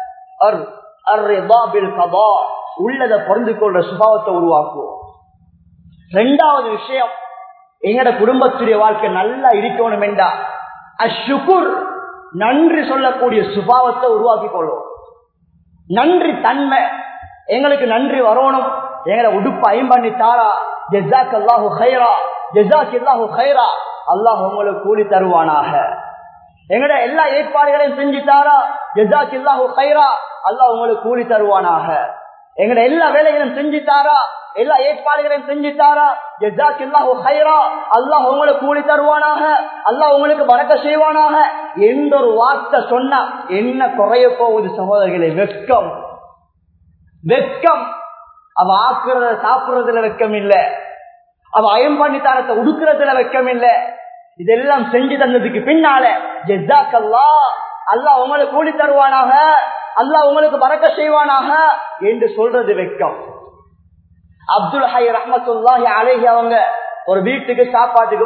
அர்ரிதா பில் கதா, உள்ளதை பொருந்து கொள்ற சுபாவத்தை உருவாக்குவோம். இரண்டாவது விஷயம், எங்கட குடும்பத்துடைய வாழ்க்கை நல்லா இருக்கணும் என்றா அஷ்ஷுகுர், நன்றி சொல்லக்கூடிய சுபாவத்தை உருவாக்கி கொள்வோம். நன்றி தன்மை, எங்களுக்கு நன்றி வரணும். எங்களை உடுப்பு ஐம்பண்ணி தாரா, ஜஸாக்கல்லாஹு கைரா, ஜஸாக்கல்லாஹு கைரா, அல்லாஹ் உங்களுக்கு கூலி தருவானாக. எங்கட எல்லா ஏற்பாடுகளையும் செஞ்சுட்டாரா, ஜஸாக்கல்லாஹு கைரா, அல்லாஹ் உங்களுக்கு கூலி தருவானாக. எங்கட எல்லா வேலைகளையும் செஞ்சுட்டாரா, எல்லா ஏற்பாடுகளையும் செஞ்சுட்டாரா, ஜஸாக்கல்லாஹு கைரா, அல்லாஹ் உங்களுக்கு கூலி தருவானாக, அல்லாஹ் உங்களுக்கு பரக்கத் செய்வானாக என்ற ஒரு வார்த்தை சொன்னா என்ன குறைய போகுது சகோதரர்களே? வெட்கம். வெட்கம். அவ ஆக்குறத சாப்பிடுறதுல வெட்கம் இல்ல, அவ ஐம்பண்ணி தாரத்தை உடுக்கிறதுல வெட்கம் இல்ல. இதெல்லாம் செஞ்சு தந்ததுக்கு பின்னால ஜஸாக்கல்லாஹ், அல்லாஹ் உங்களுக்கு கூலி தருவானாக, அல்லாஹ் உங்களுக்கு பரக்கத் செய்வானாக என்று சொல்றது வெட்கம். அப்துல் ஹை ரஹ்மத்துல்லாஹி அலைஹி அவங்க ஒரு வீட்டுக்கு சாப்பாட்டுக்கு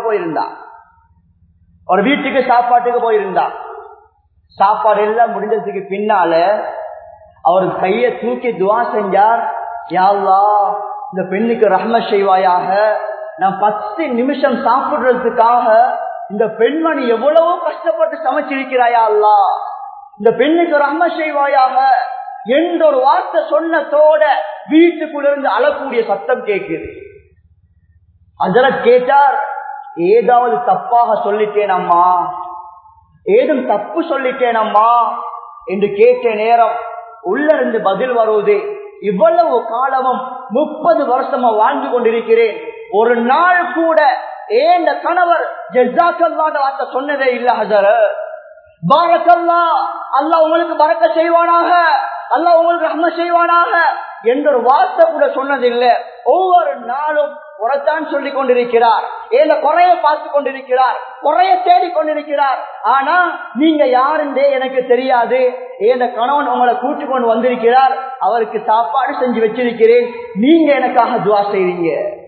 போயிருந்தா. சாப்பாடு எல்லாம் முடிஞ்சதுக்கு பின்னால அவர் கையை தூக்கி துஆ செஞ்சார், யா அல்லாஹ் இந்த பெண்ணுக்கு ரஹ்மத் செய்வாயாக, நான் 10 நிமிஷம் சாப்பிடுறதுக்காக இந்த பெண்மணி எவ்வளவோ கஷ்டப்பட்டு சமைச்சிருக்கிறாயா அல்லாஹ், இந்த பெண்ணுக்கு ரஹ்மத் செய்வாயாக என்ற ஒரு வார்த்தை சொன்னதோட வீட்டுக்குள்ள இருந்து அழக்கூடிய சத்தம் கேட்குது. ஹஜ்ரத் கேட்டார், ஏதாவது தப்பாக சொல்லிட்டேனம்மா, ஏதும் தப்பு சொல்லிட்டேனம்மா என்று கேட்ட நேரம் உள்ள இருந்து பதில் வருவது, இவ்வளவு காலமும் 30 வருஷமா வாழ்ந்து கொண்டிருக்கிறேன், ஒரு நாள் கூட ஏன் கணவர் ஜஸாக்கல்லாஹ் வார்த்தை சொன்னதே இல்ல ஹஜ்ரத். பாரக்கல்லாஹ், அல்லாஹ் உங்களுக்கு பரக்கத் செய்வானாக, அல்லாஹ் உங்களுக்கு ரஹ்மத் செய்வானாக என்ற ஒரு வார்த்தை கூட சொன்னதில்லை. ஒவ்வொரு நாளும் குறைத்தான் சொல்லிக் கொண்டிருக்கிறார், ஏன் குறைய பார்த்து கொண்டிருக்கிறார், குறைய தேடிக் கொண்டிருக்கிறார். ஆனா நீங்க யாருந்தே எனக்கு தெரியாது, ஏன் கணவன் உங்களை கூட்டி கொண்டு வந்திருக்கிறார், அவருக்கு சாப்பாடு செஞ்சு வச்சிருக்கிறேன், நீங்க எனக்காக துஆ செய்றீங்க.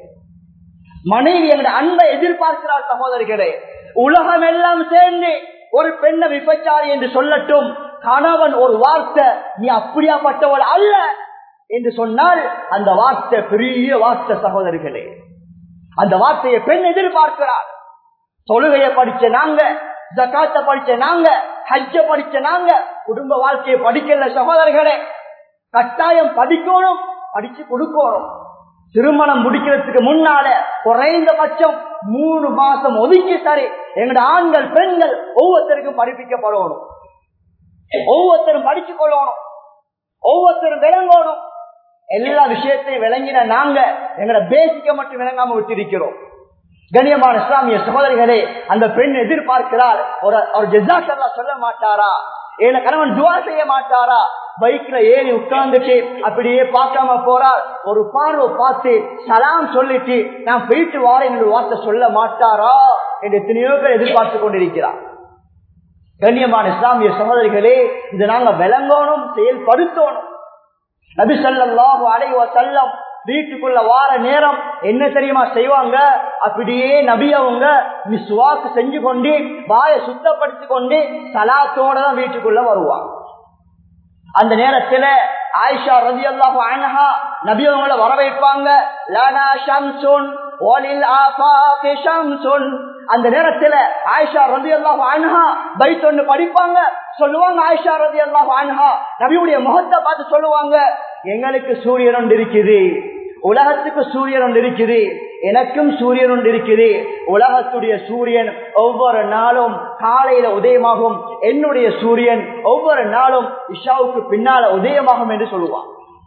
மனைவி எங்களுடைய அன்பை எதிர்பார்க்கிறார். சகோதரிகளே, உலகம் எல்லாம் சேர்ந்து ஒரு பெண்ணை விபச்சாரி என்று சொல்லட்டும், கணவன் ஒரு வார்த்தை நீ அப்படியாப்பட்டவள் அல்ல என்று சொன்னால் அந்த வார்த்தை பெரிய வார்த்தை சகோதரிகளே. அந்த வார்த்தையை பெண் எதிர்பார்க்கிறார். தொழுகையை படிச்ச நாங்க, ஜகாத்தை படிச்ச நாங்க, ஹஜ்ஜ படிச்ச நாங்க, குடும்ப வாழ்க்கையை படிக்கல சகோதரர்களே. கட்டாயம் படிக்கணும், படிச்சு கொடுக்கணும். திருமணம் முடிக்கிறதுக்கு முன்னால குறைந்தபட்சம் 3 மாசம் ஒதுக்கி சரி எங்கட ஆண்கள் பெண்கள் ஒவ்வொருத்தருக்கும் படிப்பிக்கப்படணும், ஒவ்வொருத்தரும் படிச்சு கொள்ளணும், ஒவ்வொருத்தரும் விளங்கணும். எல்லா விஷயத்தையும் விளங்கின நாங்க எங்கட பேசிக்க மட்டும் விளங்காம விட்டிருக்கிறோம். கண்ணியமான இஸ்லாமிய சகோதரிகளே, அந்த பெண் எதிர்பார்க்கிறார், ஒரு ஜஸாக்கல்லாஹ் சொல்ல மாட்டாரா, ஏன கணவன் துஆ செய்ய மாட்டாரா, பைக்ல ஏறி உட்கார்ந்துட்டு அப்படியே பார்க்காம போறார், ஒரு பார்வை பார்த்து சலாம் சொல்லிட்டு நான் போயிட்டு வாரேன் என்று வார்த்தை சொல்ல மாட்டாரா என்று எத்தனையோ பேர் எதிர்பார்த்து கொண்டிருக்கிறார். கண்ணியமான இஸ்லாமிய சகோதரிகளே, இதை நாங்க விளங்கணும், செயல்படுத்தணும். நபி ஸல்லல்லாஹு அலைஹி வஸல்லம் வீட்டுக்குள்ள வார நேரம் என்ன தெரியுமா செய்வாங்க? அப்படியே நபி அவங்க மிஸ்வாக் செஞ்சு கொண்டு வாயை சுத்தப்படுத்தி கொண்டு சலாத்தோட தான் வீட்டுக்குள்ள வருவாங்க. அந்த நேரத்துல ஆயிஷா ரலியல்லாஹு அன்ஹா நபி அவங்களை வரவேற்பாங்க. லனா ஷம்சுன் வலில் ஆஃபாகி ஷம்சுன். அந்த நேரத்துல ஆயிஷா ரலியல்லாஹு அன்ஹா பைத் ஒன்று படிப்பாங்க. சொல்லுவாங்க ஆயிஷா ரலியல்லாஹு அன்ஹா நபியுடைய முகத்தை பார்த்து சொல்லுவாங்க, எங்களுக்கு சூரியன் ஒன்று இருக்குது, உலகத்துக்கு சூரியன் ஒன்று இருக்குது, எனக்கும் சூரியன் ஒன்று இருக்குது. உலகத்துடைய சூரியன் ஒவ்வொரு நாளும் காலையில உதயமாகும், என்னுடைய சூரியன் ஒவ்வொரு நாளும் இஷாவுக்கு பின்னால உதயமாகும் என்று சொல்லுவாங்க.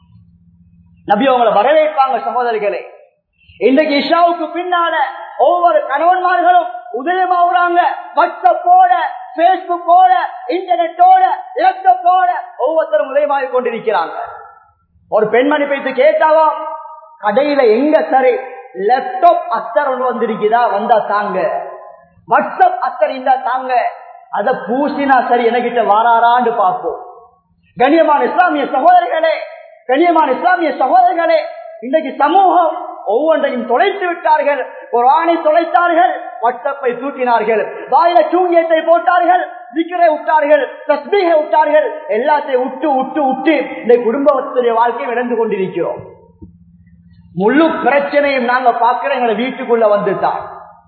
நபி அவங்களை வரவேற்பாங்க. சகோதரிகளே, இன்றைக்கு இஷாவுக்கு பின்னால ஒவ்வொரு கணவன்மார்களும் உதயமாகுறாங்க. வாட்ஸ்அப்போட, பேஸ்புக்கோட, இன்டர்நெட்டோட, லேப்டாப்போட ஒவ்வொருத்தரும் உதயமாகி கொண்டிருக்கிறாங்க. ஒரு பெண்மணி போயிட்டு கேட்டாவா, கடையில எங்க சரி லேப்டாப் அத்தர் ஒன்று வந்திருக்குதா, வந்தா தாங்க. வாட்ஸ்அப் அத்தர் இருந்தா தாங்க, அத பூசினா சரி எனக்கிட்ட வாராரான்னு பார்ப்போம். கண்ணியமான இஸ்லாமிய சகோதரர்களே, கண்ணியமான இஸ்லாமிய சகோதரர்களே, இன்றைக்கு சமூகம் ஒவ்வொன்றையும் தொலைத்து விட்டார்கள். குர்ஆனை தொலைத்தார்கள், வாட்ஸ்அப்பை தூக்கினார்கள், வாயில தூங்கியத்தை போட்டார்கள், திக்ரை விட்டார்கள், தஸ்பீஹை விட்டார்கள். எல்லாத்தையும் விட்டு விட்டு விட்டு இந்த குடும்பத்துடைய வாழ்க்கையை இழந்து கொண்டிருக்கிறோம். முழு பிரச்சனையும் நாங்க பார்க்கிறோம் எங்களை வீட்டுக்குள்ள வந்துட்டான்.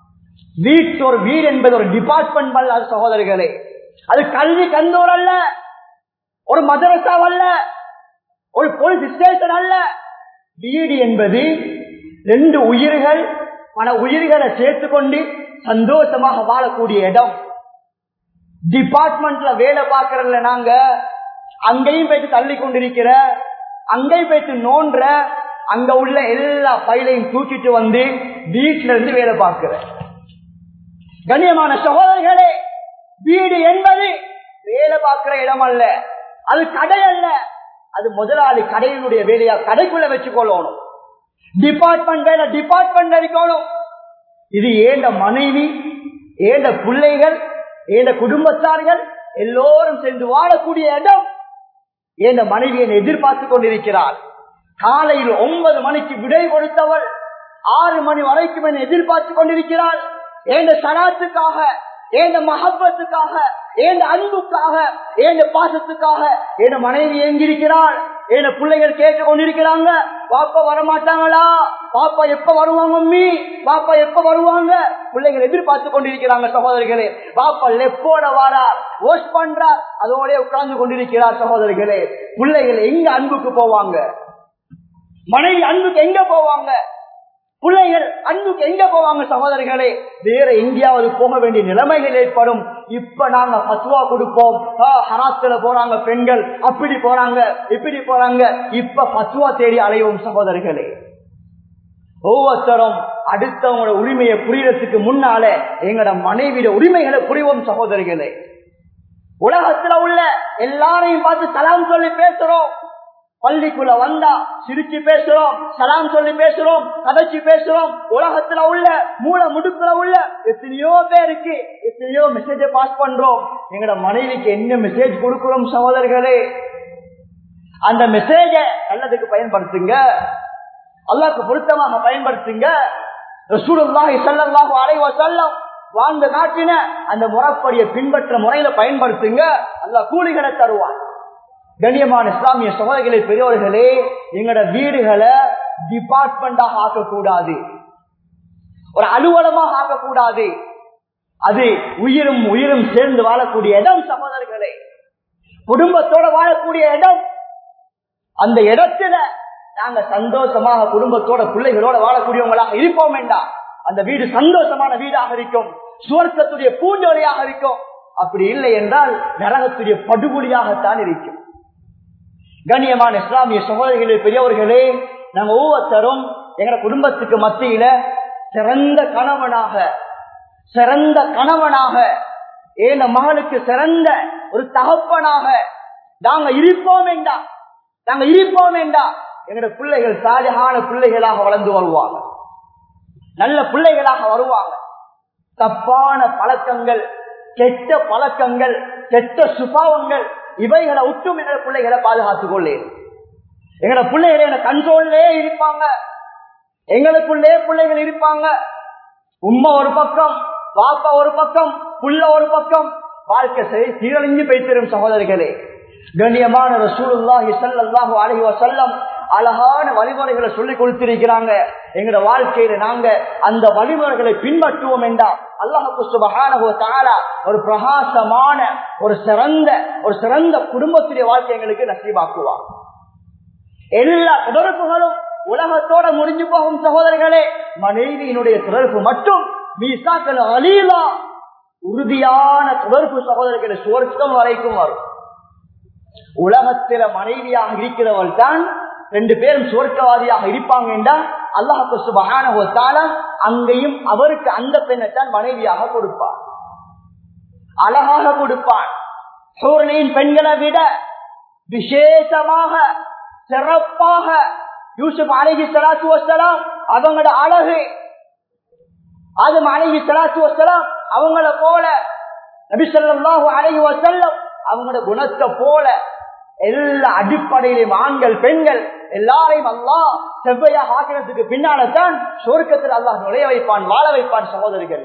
ஒரு வீடு என்பது ஒரு டிபார்ட்மெண்ட் அல்ல சகோதரர்களே. அது கல்வி கந்தூர் அல்ல, ஒரு மதரசா அல்ல, ஒரு போலீஸ் ஸ்டேஷன் அல்ல. வீடு என்பது 2 உயிர்கள் பல உயிர்களை சேர்த்துக்கொண்டு சந்தோஷமாக வாழக்கூடிய இடம். டிபார்ட்மெண்ட்ல வேலை பார்க்கறதுல நாங்க அங்கேயும் போயிட்டு தள்ளி கொண்டிருக்கிற, அங்கேயும் போயிட்டு நோன்ற, அங்க உள்ள எல்லா பையிலையும் தூக்கிட்டு வந்து வீட்டில இருந்து வேலை பார்க்கிற. கண்ணியமான சகோதரர்களே, வீடு என்பது வேலை பார்க்கிற இடம் அல்ல, அது கடை அல்ல, அது முதலாளி கடையினுடைய வேலையா கடைக்குள்ள வச்சுக்கொள்ளணும். டிபார்ட்மெண்ட் வேலை டிபார்ட்மெண்ட் இருக்கணும். இது ஏண்ட மனைவி, ஏண்ட பிள்ளைகள், ஏண்ட குடும்பத்தார்கள் எல்லோரும் சேர்ந்து வாழக்கூடிய இடம். ஏண்ட மனைவியை எதிர்பார்த்து கொண்டிருக்கிறார். காலையில் 9 மணிக்கு விடை கொடுத்தவள் 6 மணி வரைக்கும் என்னை எதிர்பார்த்து கொண்டிருக்கிறாள். ஏண்ட சலாத்துக்காக, ஏண்ட மஹப்பத்துக்காக, ஏண்ட அன்புக்காக, ஏண்ட பாசத்துக்காக ஏண்ட மனைவி எங்கிருக்கிறாள். ஏண்ட பிள்ளைகள் கேட்டு கொண்டிருக்கிறாங்க, பாப்பா வரமாட்டாங்களா, பாப்பா எப்ப வருவாங்க, மம்மி பாப்பா எப்ப வருவாங்க. பிள்ளைகள் எதிர்பார்த்து கொண்டிருக்கிறாங்க. சகோதரிகளே, பாப்பா லெப்போட வாரார், வாஷ் பண்றார், அதோட உட்கார்ந்து கொண்டிருக்கிறார். சகோதரிகளே, பிள்ளைகள் எங்க அன்புக்கு போவாங்க? மனைவி அன்புக்கு எங்க போவாங்க? பிள்ளைகள் அன்புக்கு எங்க போவாங்க? சகோதரிகளே, வேற எங்கேயாவது போக வேண்டிய நிலைமைகள் ஏற்படும். இப்ப நாங்க பத்துவா கொடுப்போம், ஹராத்துல போறாங்க பெண்கள், அப்படி போறாங்க இப்படி போறாங்க. இப்ப பத்துவா தேடி அலைவோம். சகோதரிகளே, ஒவ்வொருத்தரும் அடுத்தவங்களோட உரிமையை புரியறதுக்கு முன்னால எங்களோட மனைவியோட உரிமைகளை புரிவோம். சகோதரிகளே, உலகத்துல உள்ள எல்லாரையும் பார்த்து சலாம் சொல்லி பேசுறோம். பள்ளிக்குள்ள வந்தா சிரிச்சு பேசுறோம், சலாம் சொல்லி பேசுறோம், கதைச்சு பேசுறோம். உலகத்துல உள்ள மூல முடுக்குல உள்ள எத்தனையோ பேருக்கு எத்தனையோ மெசேஜ் பாஸ் பண்றோம். எங்களோட மனைவிக்கு என்ன மெசேஜ் கொடுக்கிறோம்? சகோதரர்களே, அந்த மெசேஜ நல்லதுக்கு பயன்படுத்துங்க, அல்லாஹ்வுக்கு பொருத்தமாக பயன்படுத்துங்க. ரசூலுல்லாஹி ஸல்லல்லாஹு அலைஹி வஸல்லம் வாழ்ந்த நாட்டின அந்த முறைப்படியை பின்பற்ற முறையில பயன்படுத்துங்க, அல்லாஹ் கூலிகளை தருவான். கண்ணியமான இஸ்லாமிய சகோதரர்களே, பெரியவர்களே, எங்களோட வீடுகளை டிபார்ட்மெண்டாக ஆக்கக்கூடாது, ஒரு அலுவலமாக ஆக்கக்கூடாது. அது உயிரும் உயிரும் சேர்ந்து வாழக்கூடிய இடம். சகோதரர்களே, குடும்பத்தோட வாழக்கூடிய இடம். அந்த இடத்துல நாங்க சந்தோஷமாக குடும்பத்தோட பிள்ளைகளோட வாழக்கூடியவங்களாக இருப்போம் வேண்டாம். அந்த வீடு சந்தோஷமான வீடாக இருக்கும், சுவர்க்கத்துடைய பூஞ்சோலையாக இருக்கும். அப்படி இல்லை என்றால் நரகத்துடைய படுகொலியாகத்தான் இருக்கும். கண்ணியமான இஸ்லாமிய சகோதரர்களே, பெரியவர்களே, நாங்க ஒவ்வொருத்தரும் எங்க குடும்பத்துக்கு மத்தியில சிறந்த கணவனாக, சிறந்த கணவனாக, ஏன் மகளுக்கு சிறந்த ஒரு தகப்பனாக நாங்க இருப்போம் வேண்டாம். நாங்க இருப்போம் வேண்டாம். எங்களோட பிள்ளைகள் சாலிஹான பிள்ளைகளாக வளர்ந்து வருவாங்க, நல்ல பிள்ளைகளாக வருவாங்க. தப்பான பழக்கங்கள், கெட்ட பழக்கங்கள், கெட்ட சுபாவங்கள் இவைகளை விட்டும் எங்களோட பிள்ளைகளை பாதுகாத்துக் கொள்ளே. எங்களோட பிள்ளைகளை கண்ட்ரோல்லே இருப்பாங்க, எங்களுக்குள்ளே பிள்ளைகள் இருப்பாங்க. உம்மா ஒரு பக்கம், பாப்பா ஒரு பக்கம், புள்ள ஒரு பக்கம், வாழ்க்கை சீரழிஞ்சு போய்த்திரும். சகோதரிகளே, கண்ணியமான ரசூலுல்லாஹி ஸல்லல்லாஹு அலைஹி வஸல்லம் அழகான வழிமுறைகளை சொல்லி கொடுத்திருக்கிறாங்க. எங்களோட வாழ்க்கையில நாங்க அந்த வழிமுறைகளை பின்பற்றுவோம் என்றால் அல்லாஹ் சுப்ஹானஹு வ தஆலா ஒரு பிரகாசமான ஒரு சிறந்த குடும்பத்துடைய வாழ்க்கை எங்களுக்கு நசீபாக்குவார். எல்லா தொடர்புகளும் உலகத்தோட முடிஞ்சு போகும் சகோதரர்களே. மனைவியினுடைய தொடர்பு மட்டும் மீசாக்கள் அலீலா உறுதியான தொடர்பு சகோதரர்களை சுவர்க்கம் வரைக்கும் வரும். உலகத்தில மனைவியாக இருக்கிறவள் தான் 2 பேரும் சுவர்க்கவாதியாக இருப்பாங்க என்றால் அல்லாஹ் சுப்ஹானஹு வ தஆலா அங்கேயும் அவருக்கு அந்த பெண்ணை தான் மனைவியாக கொடுப்பார், அழகாக கொடுப்பார். ஹூர்னின் பெண்களை விட விசேஷமாக சிறப்பாக யூசுப் அலைஹிஸ்ஸலாத்து வஸ்ஸலாம் அவங்களோட அழகு, ஆதம் அலைஹிஸ்ஸலாத்து வஸ்ஸலாம் அவங்கள போல, நபி ஸல்லல்லாஹு அலைஹி வஸல்லம் அவங்களோட குணத்தை போல எல்லா அடிப்படையிலும் ஆண்கள் பெண்கள் எல்லாரையும் அல்லாஹ் செவ்வையாக ஆக்கிறதுக்கு பின்னால்தான் சொர்க்கத்தில் அல்லாஹ் நுழைய வைப்பான், வாழ வைப்பான். சகோதரிகள்,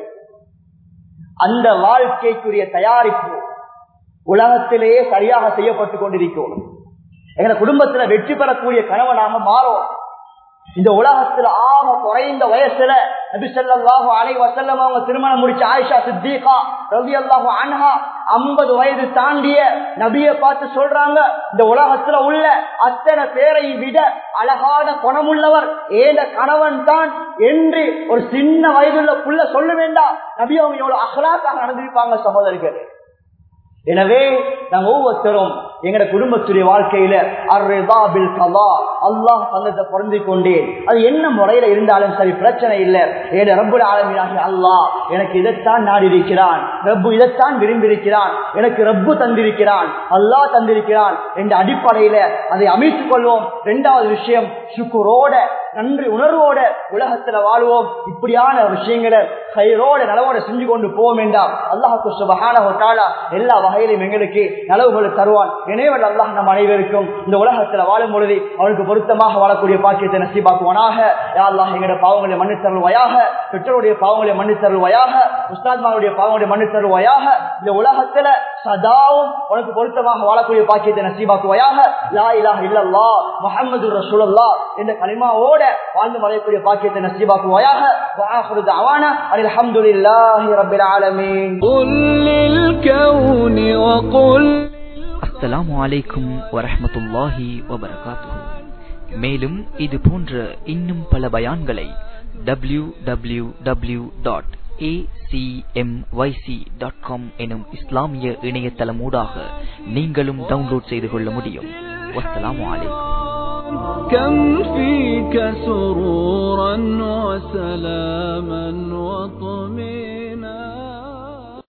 அந்த வாழ்க்கைக்குரிய தயாரிப்பு உலகத்திலேயே சரியாக செய்யப்பட்டு கொண்டிருக்கிறோம். எங்க குடும்பத்துல வெற்றி பெறக்கூடிய கணவனாக மாறும். இந்த உலகத்துல ஆக குறைந்த வயசுல நபி ஸல்லல்லாஹு அலைஹி வஸல்லம் அவங்க திருமணம் முடிச்ச ஆயிஷா சித்திகா ரலியல்லாஹு அன்ஹா 50 வயது தாண்டிய நபியை பார்த்து சொல்றாங்க, இந்த உலகத்துல உள்ள அத்தனை பேரை விட அழகான குணமுள்ளவர் ஏத கணவன் தான் என்று ஒரு சின்ன வயதுள்ள புள்ள சொல்ல வேண்டாம். நபி அவங்க எவ்வளவு அஹ்லாக்காக நடந்திருப்பாங்க சகோதரர்கள். எனவே நாங்க ஒவ்வொருத்தரும் எங்கட குடும்பத்துடைய வாழ்க்கையில அல்லாஹ் தந்தத்தை பொருந்தி கொண்டேன், அது என்ன முறையில இருந்தாலும் சரி பிரச்சனை இல்லை. ஏன் ரப்புல் ஆலமீனாகிய அல்லாஹ் எனக்கு இதைத்தான் நாடி இருக்கிறான், ரப்பு இதைத்தான் விரும்பி இருக்கிறான், எனக்கு ரப்பு தந்திருக்கிறான், அல்லாஹ் தந்திருக்கிறான் என்ற அடிப்படையில அதை அமைத்துக் கொள்வோம். 2வது விஷயம், சுக்குரோட நன்றி உணர்வோட உலகத்துல வாழ்வோம். இப்படியான விஷயங்களை கைரோட நலவோட செஞ்சு கொண்டு போவோம் என்றால் அல்லாஹ் சுப்ஹானஹு வ தஆலா எல்லா வகையிலும் எங்களுக்கு நலவுகளை தருவான். எனவே அல்லாஹ் நம் அனைவருக்கும் இந்த உலகத்துல வாழும் பொழுது அவனுக்கு பொருத்தமாக வாழக்கூடிய பாக்கியத்தை நசீபாக்குவானாக. யா அல்லாஹ் எங்களுடைய பாவங்களை மன்னித்தருள்வாயாக, பெற்றோருடைய பாவங்களை மன்னித்தருள்வாயாக, உஸ்தாத்மாருடைய பாவங்களை மன்னித்தருள்வாயாக. இந்த உலகத்துல சதாவும் உனக்கு பொருத்தமாக வாழக்கூடிய பாக்கியத்தை நசீபாக்குவாயாக. லா இலாஹ இல்லல்லாஹ் முஹம்மதுர் ரசூலுல்லாஹ் என்ற கலிமாவோட வாழ்ந்து மறையக்கூடிய பாக்கியத்தை நசீபாக்குவாயாக. வஆஹிரு தஅவானா அல்ஹம்துலில்லாஹி ரப்பில் ஆலமீன். அஸ்ஸலாமு அலைக்கும் வரஹ்மத்துல்லாஹி வபரகாத்துஹு. மேலும் இது போன்ற இன்னும் பல பயான்களை www.acmyc.com எனும் இஸ்லாமிய இணையதளமூடாக நீங்களும் டவுன்லோட் செய்து கொள்ள முடியும். வஸ்ஸலாமு அலைக்கும். كم فيك سرورا وسلاما وطمينا